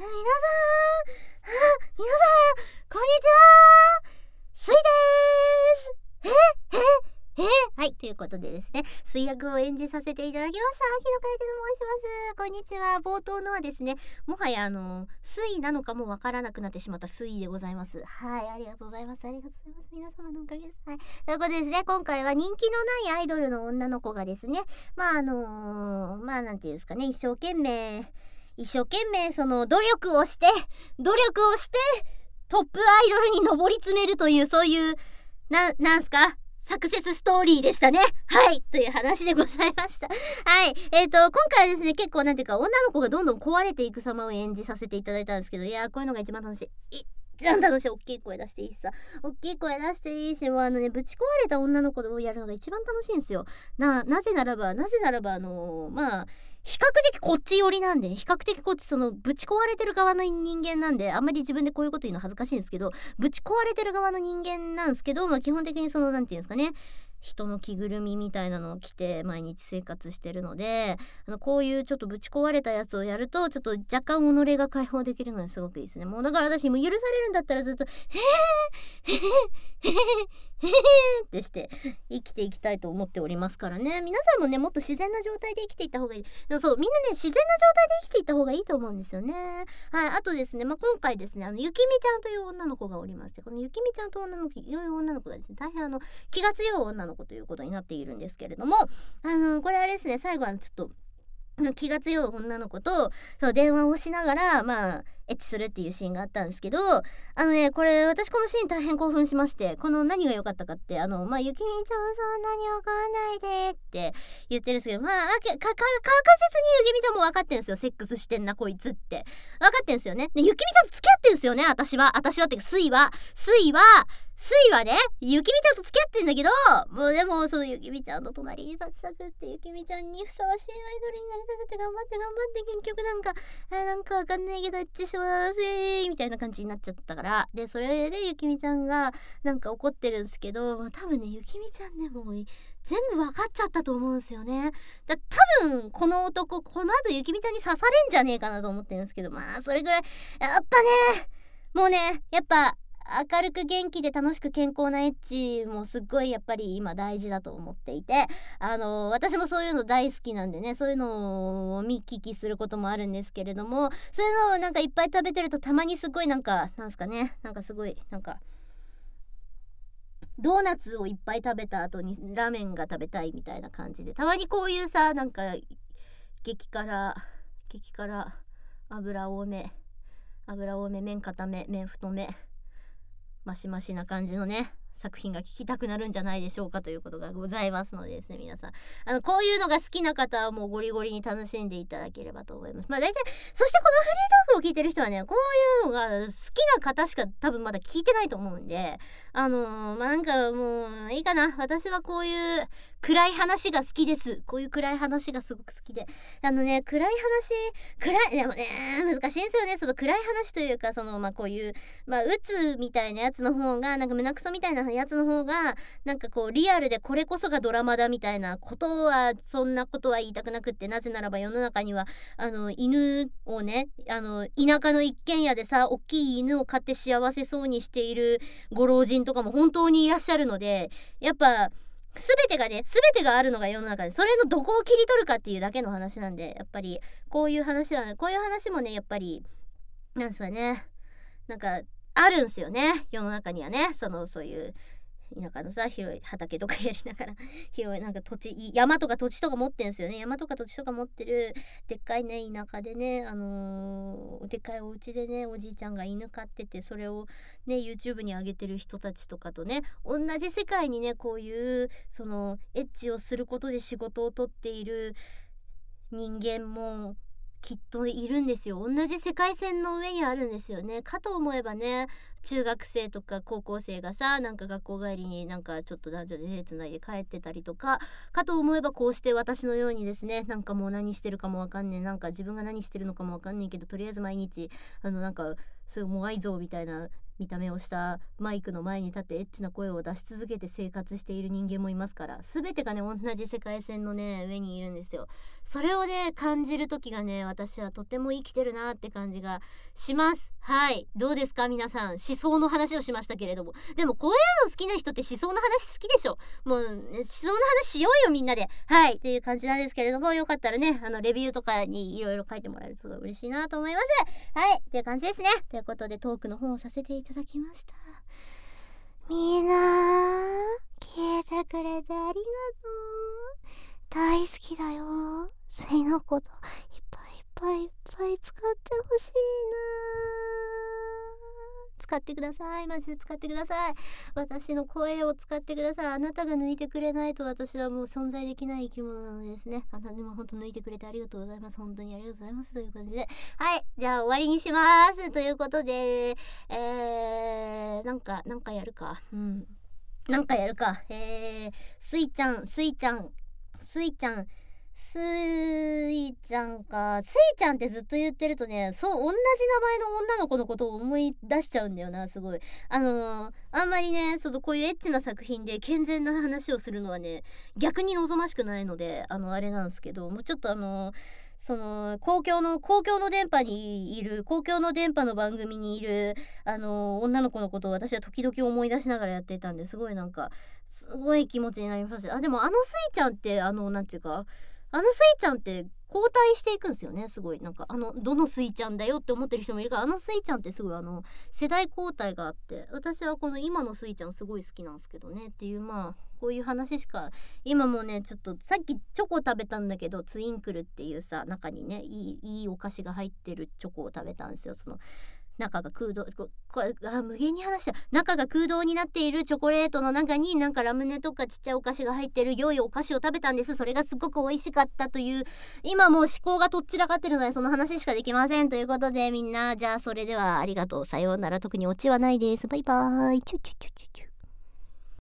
皆さん、こんにちは、スイでーす。はい、ということでですね、水役を演じさせていただきました。木野楓と申します。こんにちは。冒頭のはですね、もはや水なのかもわからなくなってしまった水でございます。はい、ありがとうございます。ありがとうございます。皆様のおかげです。はい。ということでですね、今回は人気のないアイドルの女の子がですね、なんていうんですかね、一生懸命その努力をしてトップアイドルに上り詰めるという、そういうなんすかサクセスストーリーでしたね。はい、という話でございました。はい、今回はですね、結構なんていうか女の子がどんどん壊れていく様を演じさせていただいたんですけど、いやこういうのが一番楽しい。一番楽しい。大きい声出していいしさ、大きい声出していいし、もうぶち壊れた女の子をやるのが一番楽しいんですよ。なぜならば比較的こっち寄りなんで、比較的こっちそのぶち壊れてる側の人間なんで、あんまり自分でこういうこと言うの恥ずかしいんですけど、ぶち壊れてる側の人間なんですけど、基本的にそのなんていうんですかね、人の着ぐるみみたいなのを着て毎日生活してるので、こういうちょっとぶち壊れたやつをやるとちょっと若干己が解放できるのですごくいいですね。もうだから私も許されるんだったらずっとへーってして生きていきたいと思っておりますからね。皆さんもね、もっと自然な状態で生きていった方がいい。でもそう、みんなね、自然な状態で生きていった方がいいと思うんですよね。はい。あとですね、今回ですね、ゆきみちゃんという女の子がおりまして、このゆきみちゃんという女の子がですね、大変気が強い女の子ということになっているんですけれども、これあれですね、最後はちょっと気が強い女の子とそう電話をしながらエッチするっていうシーンがあったんですけど、これ私このシーン大変興奮しまして、この何が良かったかってゆきみちゃんそんなに怒らないでって言ってるんですけど、確実にゆきみちゃんも分かってんですよ。セックスしてんなこいつって分かってんですよね。でゆきみちゃん付き合ってんですよね。私はっていうか水はね、ゆきみちゃんと付き合ってんだけど、もうでもそのゆきみちゃんの隣に立ちたくって、ゆきみちゃんにふさわしいアイドルになりたくて頑張って結局なんかわかんないけどエッチしませみたいな感じになっちゃったから、でそれでゆきみちゃんがなんか怒ってるんですけど、多分ねゆきみちゃんねもう全部わかっちゃったと思うんですよね。多分この男この後ゆきみちゃんに刺されんじゃねえかなと思ってるんですけど、それぐらいやっぱね、もうねやっぱ明るく元気で楽しく健康なエッチもすっごいやっぱり今大事だと思っていて、私もそういうの大好きなんでね、そういうのを見聞きすることもあるんですけれども、そういうのをなんかいっぱい食べてるとたまにすごいなんすかね、すごいドーナツをいっぱい食べた後にラーメンが食べたいみたいな感じで、たまにこういうさ激辛油多め麺固め麺太めマシマシな感じのね作品が聞きたくなるんじゃないでしょうかということがございますのでですね、皆さんこういうのが好きな方はもうゴリゴリに楽しんでいただければと思います。大体そしてこのフリートークを聞いてる人はね、こういうのが好きな方しか多分まだ聞いてないと思うんで、もういいかな。私はこういう暗い話が好きです。こういう暗い話がすごく好きで、でもね難しいんですよね。その暗い話というか、こういう鬱みたいなやつの方が胸クソみたいなやつの方がリアルでこれこそがドラマだみたいなことは、そんなことは言いたくなくって、なぜならば世の中には犬をね田舎の一軒家でさ大きい犬を飼って幸せそうにしているご老人とかも本当にいらっしゃるので、やっぱ全てがあるのが世の中で、それのどこを切り取るかっていうだけの話なんで、やっぱりこういう話もねやっぱりなんですかね、あるんすよね世の中にはね。そういう田舎のさ広い畑とかやりながら広い土地山とか土地とか持ってんすよね。山とか土地とか持ってるでっかいね田舎でね、でっかいお家でねおじいちゃんが犬飼ってて、それをね YouTube に上げてる人たちとかとね同じ世界にね、こういうエッチをすることで仕事を取っている人間もきっといるんですよ。同じ世界線の上にあるんですよね。かと思えばね、 中学生とか高校生がさ、なんか学校帰りになんかちょっと男女で手つないで帰ってたりとかかと思えば、こうして私のようにですね、なんかもう何してるかもわかんねえ、なんか自分が何してるのかもわかんねえけど、とりあえず毎日なんかそういうモアイ像みたいな見た目をしたマイクの前に立ってエッチな声を出し続けて生活している人間もいますから、全てがね同じ世界線のね上にいるんですよ。それをね感じる時がね、私はとても生きてるなって感じがします。はい、どうですか皆さん。思想の話をしましたけれども、でもこういうの好きな人って思想の話好きでしょ。もう、ね、思想の話しようよみんなで。はいっていう感じなんですけれども、よかったらねレビューとかにいろいろ書いてもらえるとすごい嬉しいなと思います。はいっていう感じですね。ということでトークの方をさせていただきました。みんな聞いてくれてありがとう。大好きだよ。スイのこといっぱいいっぱいいっぱい使ってほしいな。使ってください。マジで使ってください。私の声を使ってください。あなたが抜いてくれないと私はもう存在できない生き物なのでですね。あなたでも本当抜いてくれてありがとうございます。本当にありがとうございます。という感じで、はい、じゃあ終わりにします。ということで、なんかやるか。なんかやるか。スイちゃんか。スイちゃんってずっと言ってるとね、そう、同じ名前の女の子のことを思い出しちゃうんだよな、すごい。あんまりね、こういうエッチな作品で健全な話をするのはね、逆に望ましくないので、あれなんですけど、もうちょっと公共の電波にいる、公共の電波の番組にいる、女の子のことを私は時々思い出しながらやっていたんで、すごいなんか、すごい気持ちになりました。でもスイちゃんって、なんていうか、スイちゃんって交代していくんですよね。すごいなんかどのスイちゃんだよって思ってる人もいるから、スイちゃんってすごい世代交代があって、私はこの今のスイちゃんすごい好きなんですけどねっていう、まあこういう話しか。今もねちょっとさっきチョコ食べたんだけど、ツインクルっていうさ、中にねいいお菓子が入ってるチョコを食べたんですよ。中が空洞、無限に話した。中が空洞になっているチョコレートの中になんかラムネとかちっちゃいお菓子が入ってる良いお菓子を食べたんです。それがすごく美味しかったという、今もう思考がとっちらかってるのでその話しかできません。ということでみんな、じゃあそれではありがとう、さようなら。特にオチはないです。バイバーイ。チュチュチュチュチュ。